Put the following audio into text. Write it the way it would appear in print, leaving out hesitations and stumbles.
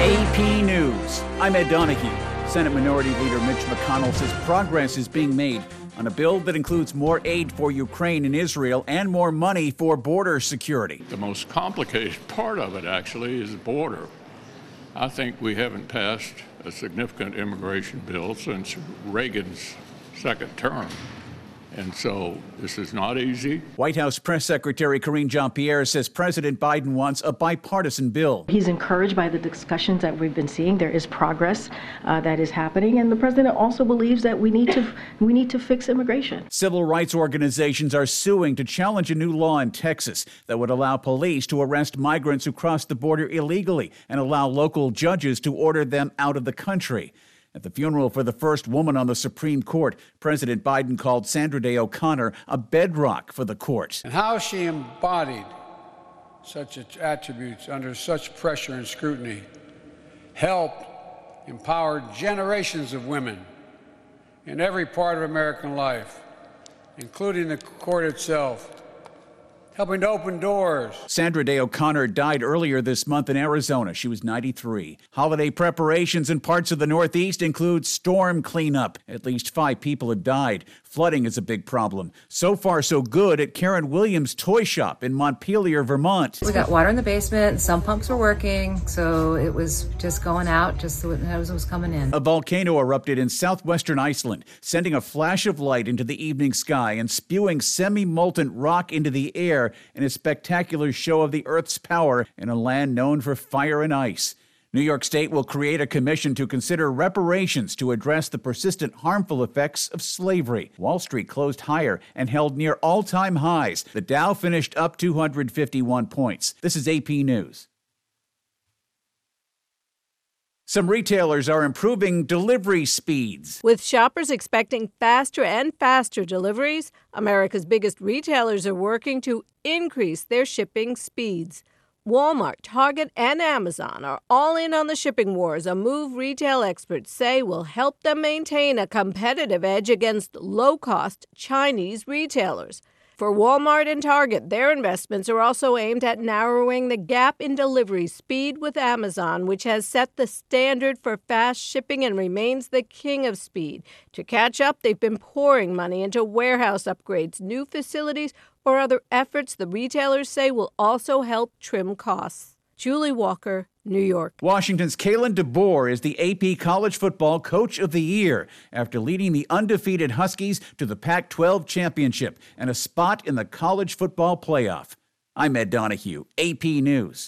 AP News. I'm Ed Donahue. Senate Minority Leader Mitch McConnell says progress is being made on a bill that includes more aid for Ukraine and Israel and more money for border security. The most complicated part of it, actually, is the border. I think we haven't passed a significant immigration bill since Reagan's second term. And so this is not easy. White House Press Secretary Karine Jean-Pierre says President Biden wants a bipartisan bill. He's encouraged by the discussions that we've been seeing. There is progress that is happening, and the president also believes that we need to fix immigration. Civil rights organizations are suing to challenge a new law in Texas that would allow police to arrest migrants who cross the border illegally and allow local judges to order them out of the country. At the funeral for the first woman on the Supreme Court, President Biden called Sandra Day O'Connor a bedrock for the court. And how she embodied such attributes under such pressure and scrutiny helped empower generations of women in every part of American life, including the court itself, helping to open doors. Sandra Day O'Connor died earlier this month in Arizona. She was 93. Holiday preparations in parts of the Northeast include storm cleanup. At least 5 people have died. Flooding is a big problem. So far, so good at Karen Williams' toy shop in Montpelier, Vermont. We got water in the basement. Some pumps were working, so it was just going out just as it was coming in. A volcano erupted in southwestern Iceland, sending a flash of light into the evening sky and spewing semi-molten rock into the air in a spectacular show of the Earth's power in a land known for fire and ice. New York State will create a commission to consider reparations to address the persistent harmful effects of slavery. Wall Street closed higher and held near all-time highs. The Dow finished up 251 points. This is AP News. Some retailers are improving delivery speeds. With shoppers expecting faster and faster deliveries, America's biggest retailers are working to increase their shipping speeds. Walmart, Target, and Amazon are all in on the shipping wars, a move retail experts say will help them maintain a competitive edge against low-cost Chinese retailers. For Walmart and Target, their investments are also aimed at narrowing the gap in delivery speed with Amazon, which has set the standard for fast shipping and remains the king of speed. To catch up, they've been pouring money into warehouse upgrades, new facilities, or other efforts the retailers say will also help trim costs. Julie Walker, New York. Washington's Kalen DeBoer is the AP College Football Coach of the Year after leading the undefeated Huskies to the Pac-12 championship and a spot in the college football playoff. I'm Ed Donahue, AP News.